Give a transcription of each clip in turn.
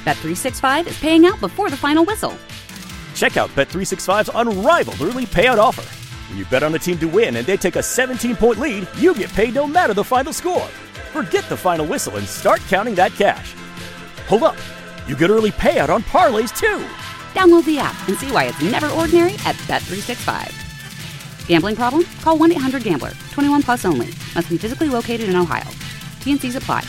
Bet365 is paying out before the final whistle. Check out Bet365's unrivaled early payout offer. When you bet on a team to win and they take a 17-point lead, you get paid no matter the final score. Forget the final whistle and start counting that cash. Hold up. You get early payout on parlays, too. Download the app and see why it's never ordinary at Bet365. Gambling problem? Call 1-800-GAMBLER. 21 plus only. Must be physically located in Ohio. T&Cs apply.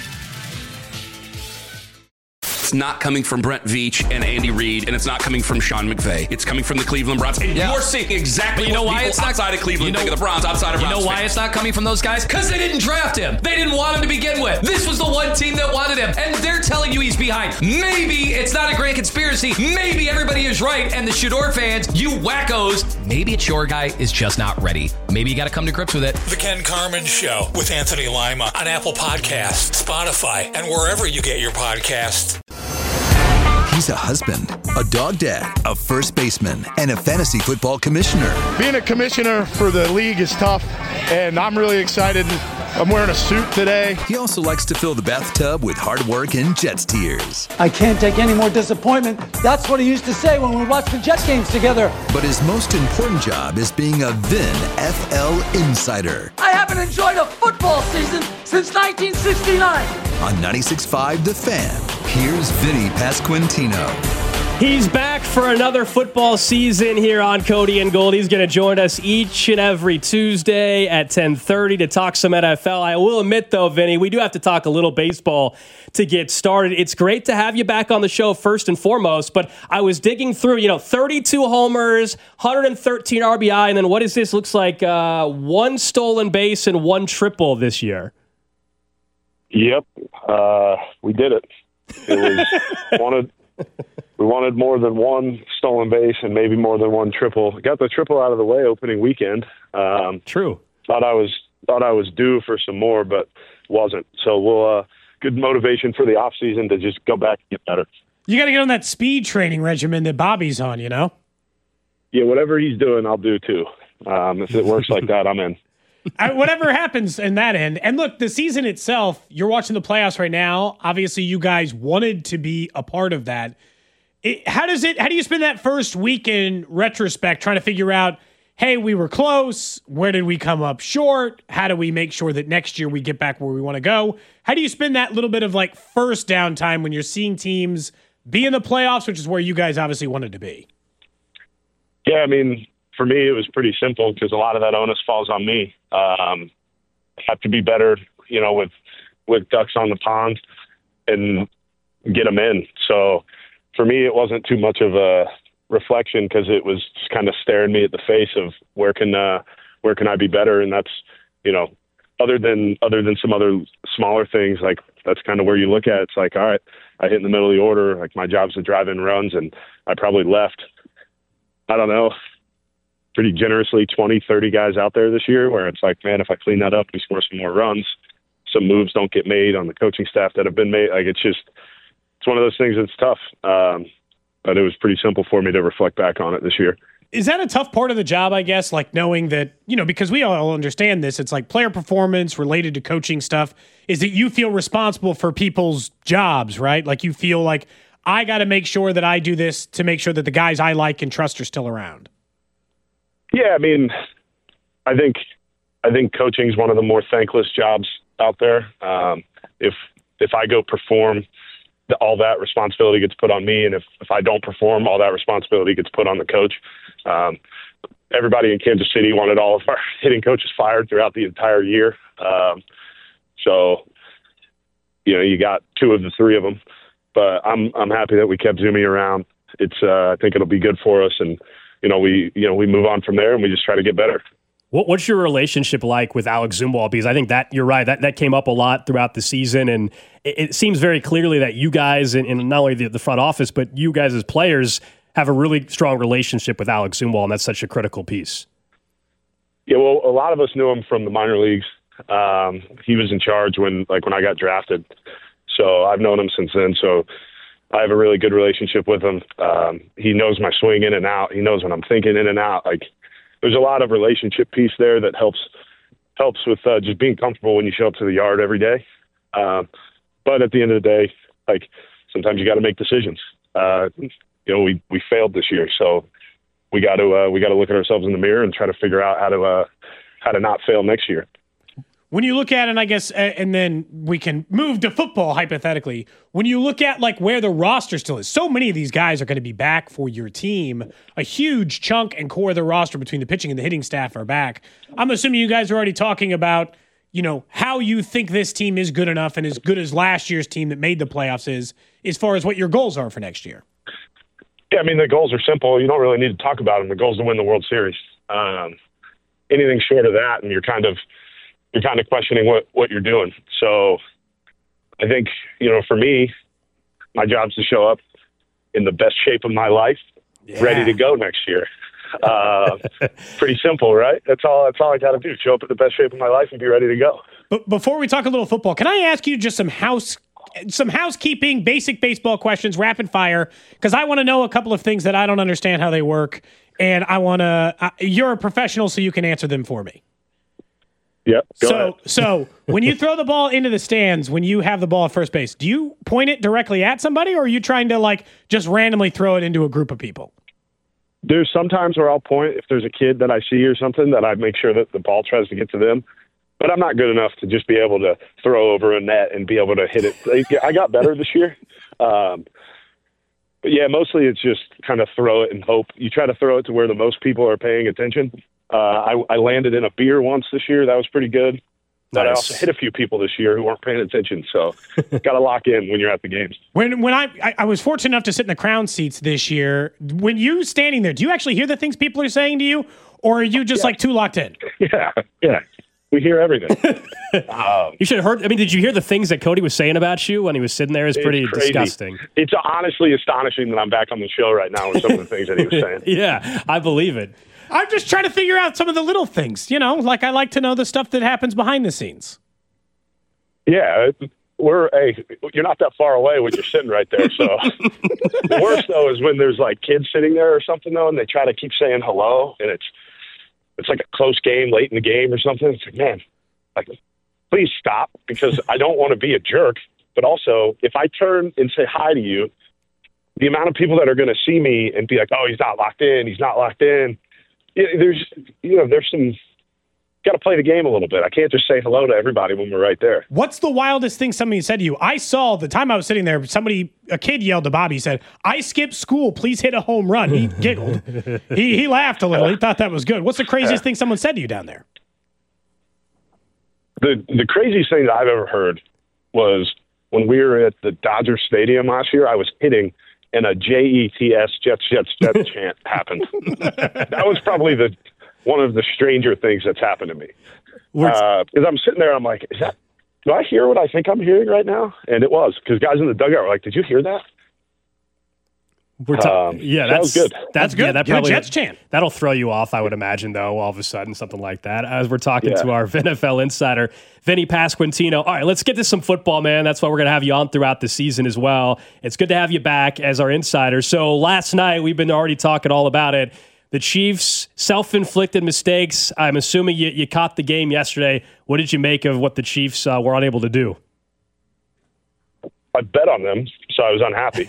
It's not coming from Brent Veach and Andy Reid, and it's not coming from Sean McVay. It's coming from the Cleveland Browns. And you're seeing exactly what people outside of Cleveland think of the Browns, outside of Browns. You know why it's not coming from those guys? Because they didn't draft him. They didn't want him to begin with. This was the one team that wanted him, and they're telling you he's behind. Maybe it's not a grand conspiracy. Maybe everybody is right, and the Shador fans, you wackos, maybe it's your guy is just not ready. Maybe you got to come to grips with it. The Ken Carman Show with Anthony Lima on Apple Podcasts, Spotify, and wherever you get your podcasts. He's a husband, a dog dad, a first baseman, and a fantasy football commissioner. Being a commissioner for the league is tough, and I'm really excited. I'm wearing a suit today. He also likes to fill the bathtub with hard work and Jets tears. I can't take any more disappointment. That's what he used to say when we watched the Jet games together. But his most important job is being a Vin FL insider. I haven't enjoyed a football season since 1969. On 96.5 The Fan, here's Vinny Pasquantino. He's back for another football season here on Cody and Gold. He's going to join us each and every Tuesday at 10:30 to talk some NFL. I will admit, though, Vinny, we do have to talk a little baseball to get started. It's great to have you back on the show first and foremost, but I was digging through, 32 homers, 113 RBI, and then what is this? Looks like one stolen base and one triple this year. Yep. We did it. It was we wanted more than one stolen base and maybe more than one triple. Got the triple out of the way opening weekend. True. Thought I was due for some more, but wasn't. So we'll good motivation for the off season to just go back and get better. You got to get on that speed training regimen that Bobby's on. Yeah, whatever he's doing, I'll do too. If it works like that, I'm in. Whatever happens in that end. And look, the season itself, you're watching the playoffs right now. Obviously, you guys wanted to be a part of that. How do you spend that first week in retrospect trying to figure out, hey, we were close. Where did we come up short? How do we make sure that next year we get back where we want to go? How do you spend that little bit of first downtime when you're seeing teams be in the playoffs, which is where you guys obviously wanted to be? Yeah, I mean, for me, it was pretty simple because a lot of that onus falls on me. Have to be better, with ducks on the pond and get them in. So for me, it wasn't too much of a reflection because it was just kind of staring me at the face of where can I be better? And that's, other than some other smaller things, that's kind of where you look at it. It's like, all right, I hit in the middle of the order. My job's to drive in runs, and I probably left, I don't know, pretty generously 20, 30 guys out there this year where it's like, man, if I clean that up, we score some more runs. Some moves don't get made on the coaching staff that have been made. It's one of those things that's tough. But it was pretty simple for me to reflect back on it this year. Is that a tough part of the job, I guess, knowing that, because we all understand this, it's player performance related to coaching stuff, is that you feel responsible for people's jobs, right? You feel like I got to make sure that I do this to make sure that the guys I like and trust are still around. Yeah, I mean, I think coaching is one of the more thankless jobs out there. If I go perform, all that responsibility gets put on me, and if I don't perform, all that responsibility gets put on the coach. Everybody in Kansas City wanted all of our hitting coaches fired throughout the entire year. So you got two of the three of them, but I'm happy that we kept Zumi around. It's I think it'll be good for us, and we move on from there and we just try to get better. What's your relationship like with Alex Zumwalt? Because I think that you're right. That came up a lot throughout the season, and it seems very clearly that you guys, and not only the front office, but you guys as players, have a really strong relationship with Alex Zumwalt, and that's such a critical piece. Yeah, well, a lot of us knew him from the minor leagues. He was in charge when I got drafted, so I've known him since then. So I have a really good relationship with him. He knows my swing in and out. He knows what I'm thinking in and out. There's a lot of relationship piece there that helps with just being comfortable when you show up to the yard every day. But at the end of the day, sometimes you got to make decisions. We failed this year, so we got to look at ourselves in the mirror and try to figure out how to not fail next year. When you look at it, I guess, and then we can move to football hypothetically. When you look at like where the roster still is, so many of these guys are going to be back for your team. A huge chunk and core of the roster between the pitching and the hitting staff are back. I'm assuming you guys are already talking about, how you think this team is good enough and as good as last year's team that made the playoffs is, as far as what your goals are for next year. Yeah, I mean, the goals are simple. You don't really need to talk about them. The goal is to win the World Series. Anything short of that, and you're kind of questioning what you're doing. So I think, for me, my job is to show up in the best shape of my life, ready to go next year. Pretty simple, right? That's all I got to do. Show up in the best shape of my life and be ready to go. But before we talk a little football, can I ask you just some housekeeping, basic baseball questions, rapid fire, because I want to know a couple of things that I don't understand how they work, and I want to you're a professional, so you can answer them for me. Yep. Go ahead. So when you throw the ball into the stands, when you have the ball at first base, do you point it directly at somebody, or are you trying to just randomly throw it into a group of people? There's sometimes where I'll point if there's a kid that I see or something that I make sure that the ball tries to get to them. But I'm not good enough to just be able to throw over a net and be able to hit it. I got better this year. But yeah, mostly it's just kind of throw it and hope. You try to throw it to where the most people are paying attention. I landed in a beer once this year. That was pretty good. But I also hit a few people this year who weren't paying attention. So got to lock in when you're at the games. When I was fortunate enough to sit in the crown seats this year, when you standing there, do you actually hear the things people are saying to you, or are you just too locked in? Yeah. We hear everything. You should have heard. I mean, did you hear the things that Cody was saying about you when he was sitting there? It's pretty disgusting. It's honestly astonishing that I'm back on the show right now with some of the things that he was saying. Yeah, I believe it. I'm just trying to figure out some of the little things, I like to know the stuff that happens behind the scenes. Yeah, you're not that far away when you're sitting right there. So the worst though is when there's kids sitting there or something though, and they try to keep saying hello, and it's like a close game late in the game or something. It's like, man, please stop, because I don't want to be a jerk. But also, if I turn and say hi to you, the amount of people that are going to see me and be like, oh, he's not locked in. There's some, got to play the game a little bit. I can't just say hello to everybody when we're right there. What's the wildest thing somebody said to you? I saw the time I was sitting there, a kid yelled to Bobby, said, I skipped school, please hit a home run. He giggled. He laughed a little. He thought that was good. What's the craziest thing someone said to you down there? The craziest thing that I've ever heard was when we were at the Dodger Stadium last year, I was hitting, and a JETS, Jets chant happened. That was probably one of the stranger things that's happened to me. Because I'm sitting there, I'm like, do I hear what I think I'm hearing right now? And it was, because guys in the dugout were like, did you hear that? That was good. That's good. Yeah, that probably, Jets chant. That'll throw you off, I would imagine, though, all of a sudden, something like that. As we're talking to our NFL insider, Vinny Pasquantino. All right, let's get to some football, man. That's why we're going to have you on throughout the season as well. It's good to have you back as our insider. So last night, we've been already talking all about it. The Chiefs' self-inflicted mistakes. I'm assuming you caught the game yesterday. What did you make of what the Chiefs were unable to do? I bet on them, so I was unhappy.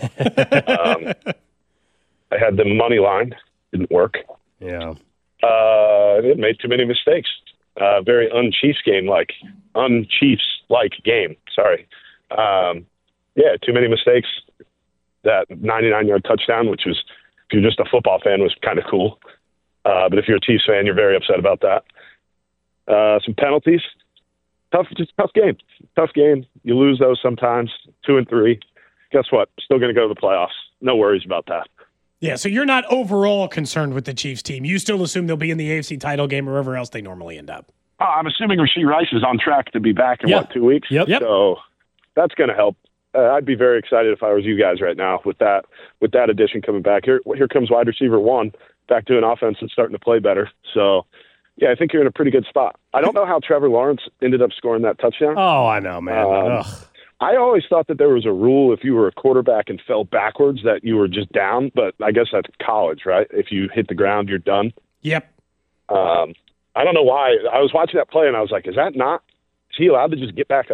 I had the money line. Didn't work. Yeah. They made too many mistakes. Very un-Chiefs game-like. Un-Chiefs-like game. Sorry. Too many mistakes. That 99-yard touchdown, which was, if you're just a football fan, was kind of cool. But if you're a Chiefs fan, you're very upset about that. Some penalties. Tough game. Tough game. You lose those sometimes. 2-3. Guess what? Still going to go to the playoffs. No worries about that. Yeah, so you're not overall concerned with the Chiefs team. You still assume they'll be in the AFC title game or wherever else they normally end up. I'm assuming Rashee Rice is on track to be back in, 2 weeks? Yep. So that's going to help. I'd be very excited if I was you guys right now with that addition coming back. Here comes wide receiver 1 back to an offense that's starting to play better. So, yeah, I think you're in a pretty good spot. I don't know how Trevor Lawrence ended up scoring that touchdown. Oh, I know, man. I always thought that there was a rule if you were a quarterback and fell backwards that you were just down, but I guess that's college, right? If you hit the ground, you're done. Yep. I don't know why. I was watching that play and I was like, is he allowed to just get back up?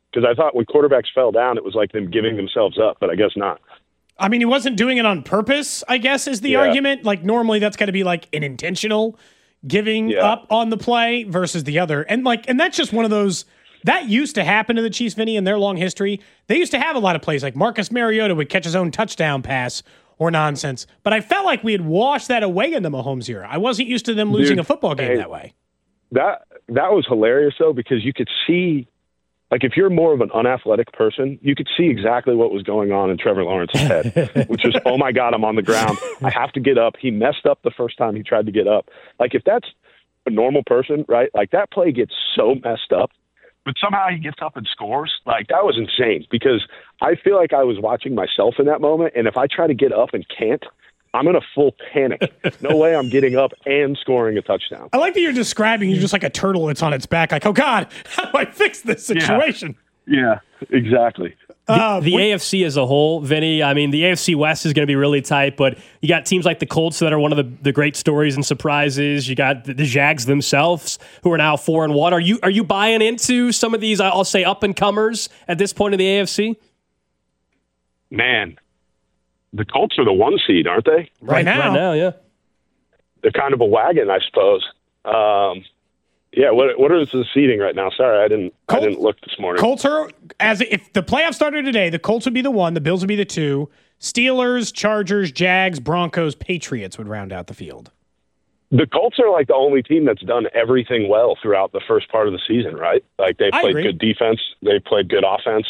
Because I thought when quarterbacks fell down, it was like them giving themselves up, but I guess not. I mean, he wasn't doing it on purpose, I guess, is the argument. Like, normally that's got to be like an intentional giving up on the play versus the other. And that's just one of those that used to happen to the Chiefs, Vinny, in their long history. They used to have a lot of plays like Marcus Mariota would catch his own touchdown pass or nonsense. But I felt like we had washed that away in the Mahomes era. I wasn't used to them losing a football game that way. That was hilarious, though, because you could see, like, if you're more of an unathletic person, you could see exactly what was going on in Trevor Lawrence's head, which was, oh, my God, I'm on the ground. I have to get up. He messed up the first time he tried to get up. Like, if that's a normal person, right, like, that play gets so messed up, but somehow he gets up and scores. Like, that was insane because I feel like I was watching myself in that moment, and if I try to get up and can't, I'm in a full panic. No way I'm getting up and scoring a touchdown. I like that you're describing you just like a turtle that's on its back. Like, oh, God, how do I fix this situation? Yeah, exactly. The AFC as a whole, Vinny, I mean, the AFC West is going to be really tight, but you got teams like the Colts that are one of the great stories and surprises. You got the Jags themselves, who are now 4-1. Are you buying into some of these, I'll say, up-and-comers at this point in the AFC? Man, the Colts are the 1 seed, aren't they? Right now, yeah. They're kind of a wagon, I suppose. Yeah, what is the seeding right now? Sorry, I didn't look this morning. Colts are, if the playoffs started today, the Colts would be the 1, the Bills would be the 2, Steelers, Chargers, Jags, Broncos, Patriots would round out the field. The Colts are like the only team that's done everything well throughout the first part of the season, right? Like they played good defense, they played good offense.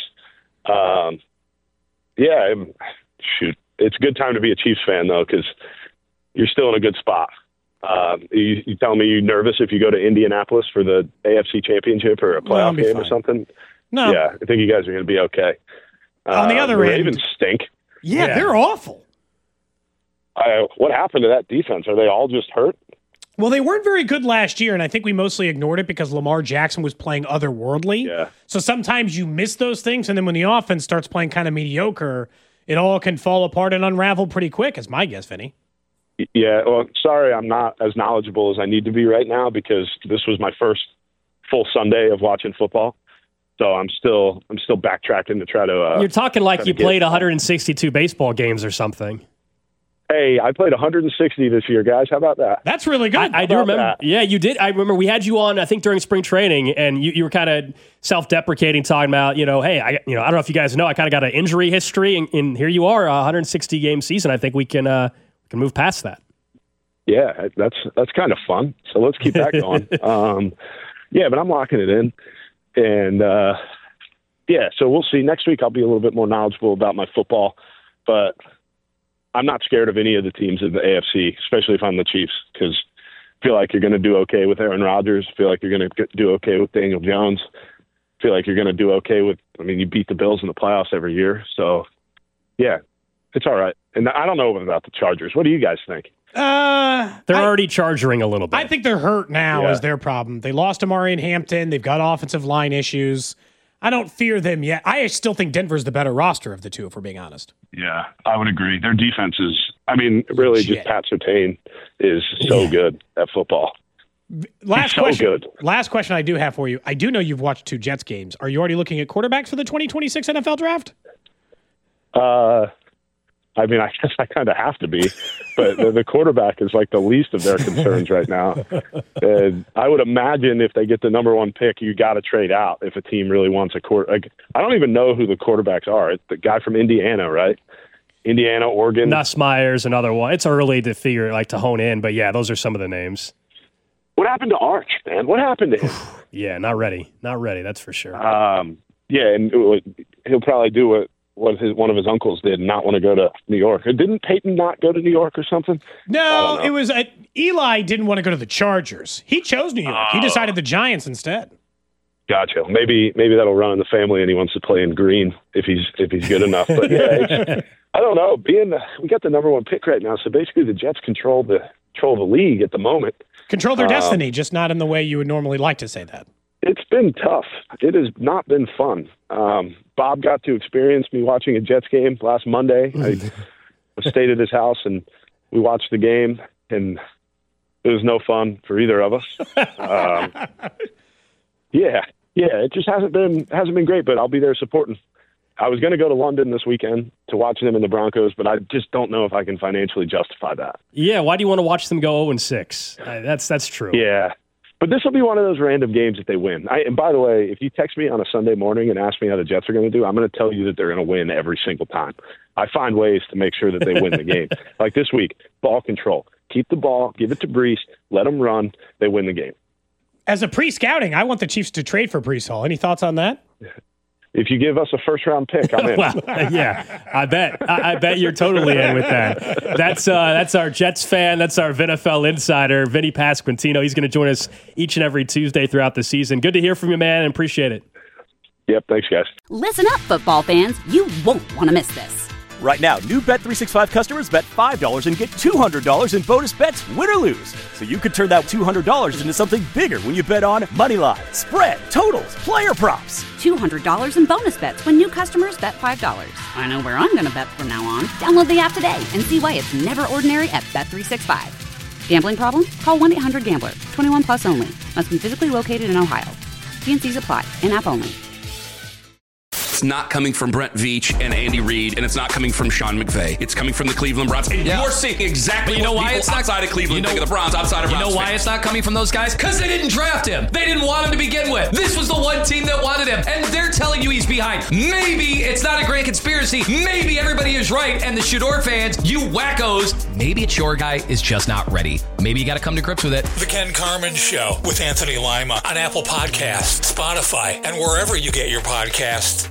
Shoot, it's a good time to be a Chiefs fan though, because you're still in a good spot. You tell me you're nervous if you go to Indianapolis for the AFC Championship or a playoff game or something? No. Yeah, I think you guys are going to be okay. On the other end, Ravens stink. Yeah, they're awful. What happened to that defense? Are they all just hurt? Well, they weren't very good last year, and I think we mostly ignored it because Lamar Jackson was playing otherworldly. Yeah. So sometimes you miss those things, and then when the offense starts playing kind of mediocre, it all can fall apart and unravel pretty quick, is my guess, Vinny. Yeah, well, sorry I'm not as knowledgeable as I need to be right now because this was my first full Sunday of watching football. So I'm still backtracking to try to You're talking like you played 162 baseball games or something. Hey, I played 160 this year, guys. How about that? That's really good. I do remember. That? Yeah, you did. I remember we had you on, I think, during spring training, and you were kind of self-deprecating, talking about, hey, I don't know if you guys know, I kind of got an injury history, and here you are, a 160-game season. I think we can move past that. Yeah, that's kind of fun. So let's keep that going. But I'm locking it in. And, so we'll see. Next week I'll be a little bit more knowledgeable about my football. But I'm not scared of any of the teams in the AFC, especially if I'm the Chiefs, because I feel like you're going to do okay with Aaron Rodgers. I feel like you're going to do okay with Daniel Jones. I feel like you're going to do okay with – you beat the Bills in the playoffs every year. So, yeah, it's all right. And I don't know about the Chargers. What do you guys think? They're already charging a little bit. I think they're hurt now is their problem. They lost Amari and Hampton. They've got offensive line issues. I don't fear them yet. I still think Denver's the better roster of the two, if we're being honest. Yeah, I would agree. Their defense is, really just Pat Surtain is so good at football. Last question I do have for you. I do know you've watched 2 Jets games. Are you already looking at quarterbacks for the 2026 NFL draft? I guess I kind of have to be, but the quarterback is like the least of their concerns right now. And I would imagine if they get the number 1 pick, you got to trade out if a team really wants a quarterback. I don't even know who the quarterbacks are. It's the guy from Indiana, right? Indiana, Oregon. Nussmeier's another one. It's early to figure, to hone in, but yeah, those are some of the names. What happened to Arch, man? What happened to him? Yeah, not ready. Not ready, that's for sure. And he'll probably do what one of his uncles did, not want to go to New York. Didn't Peyton not go to New York or something? No, it was Eli didn't want to go to the Chargers. He chose New York. He decided the Giants instead. Gotcha. Maybe that'll run in the family, and he wants to play in green if he's good enough. But yeah, I don't know. We got the number 1 pick right now, so basically the Jets control the league at the moment. Control their destiny, just not in the way you would normally like to say that. It's been tough. It has not been fun. Bob got to experience me watching a Jets game last Monday. I stayed at his house, and we watched the game, and it was no fun for either of us. Yeah, it just hasn't been great, but I'll be there supporting. I was going to go to London this weekend to watch them in the Broncos, but I just don't know if I can financially justify that. Yeah, why do you want to watch them go 0-6? That's true. Yeah, but this will be one of those random games that they win. And by the way, if you text me on a Sunday morning and ask me how the Jets are going to do, I'm going to tell you that they're going to win every single time. I find ways to make sure that they win the game. Like this week, ball control. Keep the ball, give it to Brees, let them run, they win the game. As a pre-scouting, I want the Chiefs to trade for Brees Hall. Any thoughts on that? If you give us a first-round pick, I'm in. Well, yeah, I bet you're totally in with that. That's our Jets fan. That's our VinFL insider, Vinny Pasquantino. He's going to join us each and every Tuesday throughout the season. Good to hear from you, man, and appreciate it. Yep, thanks, guys. Listen up, football fans. You won't want to miss this. Right now, new Bet365 customers bet $5 and get $200 in bonus bets, win or lose. So you could turn that $200 into something bigger when you bet on money line, spread, totals, player props. $200 in bonus bets when new customers bet $5. I know where I'm going to bet from now on. Download the app today and see why it's never ordinary at Bet365. Gambling problem? Call 1-800-GAMBLER. 21 plus only. Must be physically located in Ohio. T&Cs apply. In-app only. It's not coming from Brent Veach and Andy Reid, and it's not coming from Sean McVay. It's coming from the Cleveland Browns. And you're seeing exactly you know what why people it's not outside of Cleveland think of the Browns, outside of Browns. You know why fans. it's not coming from those guys? Because they didn't draft him. They didn't want him to begin with. This was the one team that wanted him, and they're telling you he's behind. Maybe it's not a grand conspiracy. Maybe everybody is right, and the Shador fans, you wackos, maybe it's your guy is just not ready. Maybe you got to come to grips with it. The Ken Carman Show with Anthony Lima on Apple Podcasts, Spotify, and wherever you get your podcasts.